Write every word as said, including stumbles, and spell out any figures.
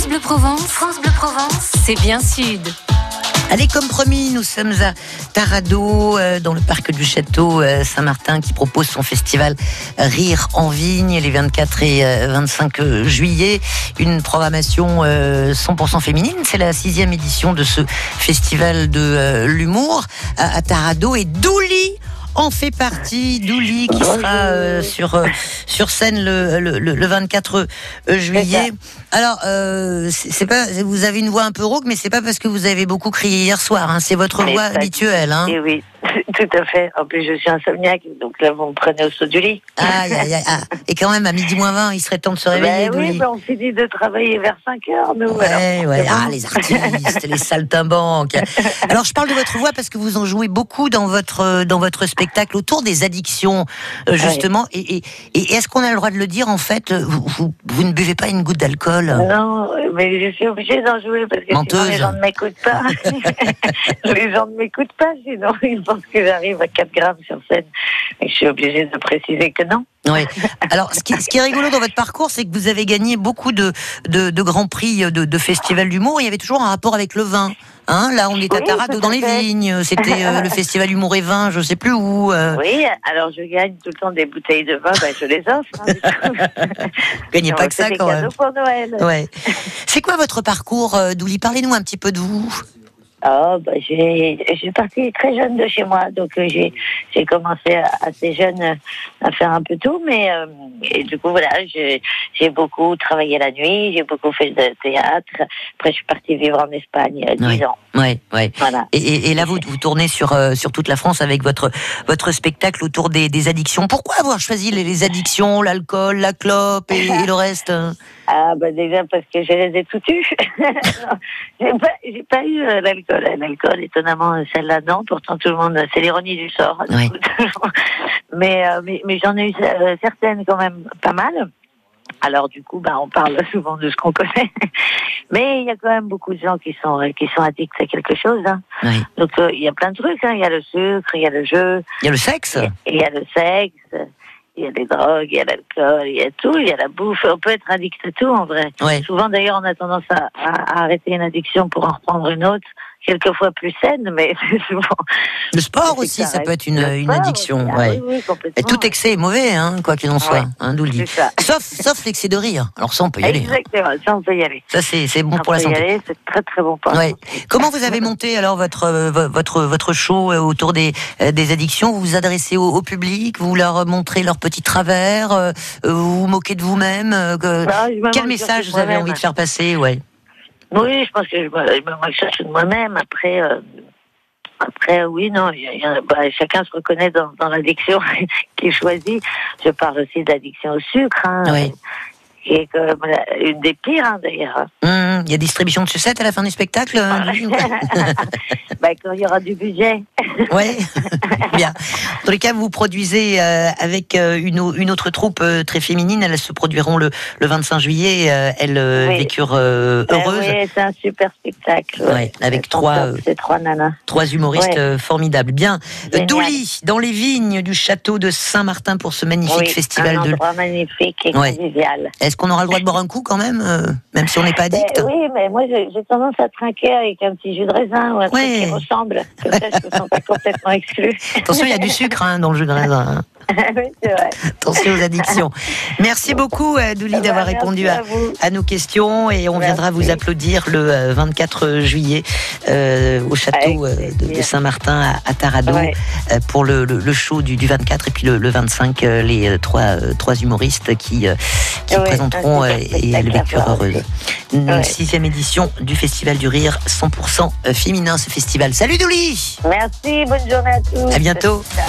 France Bleu Provence, France Bleu Provence, c'est bien sud. Allez, comme promis, nous sommes à Taradeau, euh, dans le parc du château euh, Saint-Martin, qui propose son festival Rire en Vigne les vingt-quatre et euh, vingt-cinq juillet. Une programmation euh, cent pour cent féminine. C'est la sixième édition de ce festival de euh, l'humour à, à Taradeau. Et Douli en fait partie. Douli qui sera euh, sur, euh, sur scène le, le, le vingt-quatre juillet. Alors, euh, c'est, c'est pas, vous avez une voix un peu rauque, mais c'est pas parce que vous avez beaucoup crié hier soir. Hein, c'est votre mais voix habituelle. Hein. Et oui, tout à fait. En plus, je suis insomniaque, donc là, vous me prenez au saut du lit. Aïe, aïe, aïe. Ah. Et quand même, à midi moins vingt, il serait temps de se réveiller. Ben oui, ben on finit de travailler vers cinq heures, nous. Ouais, alors, ouais. Ah, les artistes, les saltimbanques. Alors, je parle de votre voix parce que vous en jouez beaucoup dans votre, dans votre spectacle autour des addictions, justement. Ouais. Et, et, et est-ce qu'on a le droit de le dire, en fait, vous, vous, vous ne buvez pas une goutte d'alcool? Non, mais je suis obligée d'en jouer parce que Menteuse. Sinon les gens ne m'écoutent pas. Les gens ne m'écoutent pas, sinon ils pensent que j'arrive à quatre grammes sur scène. Et je suis obligée de préciser que non. Oui. Alors, ce qui, ce qui est rigolo dans votre parcours, c'est que vous avez gagné beaucoup de, de, de grands prix de, de festivals d'humour. Il y avait toujours un rapport avec le vin. Hein, là, on est à oui, Taradeau dans les vignes. C'était euh, le festival Humour et Vin, je sais plus où. Euh... Oui, alors je gagne tout le temps des bouteilles de vin, ben je les offre. Hein, vous gagnez pas que ça quand même. Pour Noël. Ouais. C'est quoi votre parcours, euh, Douli? Parlez-nous un petit peu de vous. Oh, bah, j'ai, je suis partie très jeune de chez moi, donc euh, j'ai, j'ai commencé assez jeune à faire un peu tout, mais euh, et du coup voilà, j'ai, j'ai beaucoup travaillé la nuit, j'ai beaucoup fait de théâtre. Après, je suis partie vivre en Espagne euh, dix ouais. ans. Ouais, ouais. Voilà. Et, et, et là, vous, vous tournez sur euh, sur toute la France avec votre votre spectacle autour des, des addictions. Pourquoi avoir choisi les, les addictions, l'alcool, la clope et, et le reste? Ah bah déjà parce que je les ai tout eus. j'ai pas j'ai pas eu euh, l'alcool. L'alcool, étonnamment, celle-là non. Pourtant tout le monde, c'est l'ironie du sort. Oui. mais, euh, mais mais j'en ai eu euh, certaines quand même pas mal. Alors du coup, bah on parle souvent de ce qu'on connaît. Mais il y a quand même beaucoup de gens qui sont qui sont addicts à quelque chose. Hein. Oui. Donc il euh, y a plein de trucs. Hein. Il y a le sucre, il y a le jeu. Il y a le sexe. Il y, y a le sexe. Il y a les drogues, il y a l'alcool, il y a tout, il y a la bouffe. On peut être addict à tout, en vrai. Ouais. Souvent, d'ailleurs, on a tendance à, à, à arrêter une addiction pour en reprendre une autre, quelquefois plus saine, mais c'est souvent... Le sport aussi, ça, ça peut être une, une addiction. Ah, ouais. oui, oui, Et tout excès est mauvais, hein, quoi qu'il en soit, ouais. hein, Douli. Sauf, sauf l'excès de rire. Alors ça, on peut y aller. Exactement, hein. Ça, on peut y aller. Ça, c'est, c'est bon on pour la santé. Y aller, c'est très, très bon pour la ouais. santé. Comment vous avez monté, alors, votre, votre, votre show autour des, des addictions? Vous vous adressez au, au public? Vous leur montrez leurs petits travers? Vous vous moquez de vous-même? que... non, Quel message vous avez envie de faire passer? Ouais. Oui, je pense que je me, je me cherche de moi-même. Après, euh, après, oui, non, y a, y a, bah, chacun se reconnaît dans, dans l'addiction qu'il choisit. Je parle aussi d'addiction au sucre, hein, oui. qui est comme une des pires, hein, d'ailleurs. Il mmh, y a distribution de sucettes à la fin du spectacle. bah, quand il y aura du budget. Oui, bien. Dans les cas, vous produisez euh, avec euh, une, une autre troupe euh, très féminine. Elles se produiront le, le vingt-cinq juillet. Euh, elles euh, oui. vécurent euh, heureuses. Euh, oui, c'est un super spectacle. Ouais, ouais, avec trois, euh, c'est trois nanas. Trois humoristes ouais. euh, formidables. Bien. Génial. Douli, dans les vignes du château de Saint-Martin pour ce magnifique oui, festival. Un de... endroit magnifique et ouais. convivial. Est-ce qu'on aura le droit de boire un coup quand même, euh, même si on n'est pas addict? euh, Oui, mais moi j'ai, j'ai tendance à trinquer avec un petit jus de raisin ou un ouais. truc qui ressemble. Comme ça, je me sens pas complètement exclue. Attention, il y a du sucre hein, dans le jus de raisin. Hein. oui, c'est vrai. Attention aux addictions. Merci beaucoup, Douli, d'avoir bah, répondu à, à, à nos questions et on merci. viendra vous applaudir le vingt-quatre juillet euh, au château euh, de, de Saint-Martin à, à Taradeau ouais. euh, pour le, le, le show du, du vingt-quatre et puis le, le vingt-cinq, euh, les euh, trois, euh, trois humoristes qui, euh, qui ouais, présenteront euh, et elles vécurent heureuses. Une ouais. sixième édition du Festival du Rire cent pour cent féminin, ce festival. Salut Douli. Merci, bonne journée à tous. À bientôt.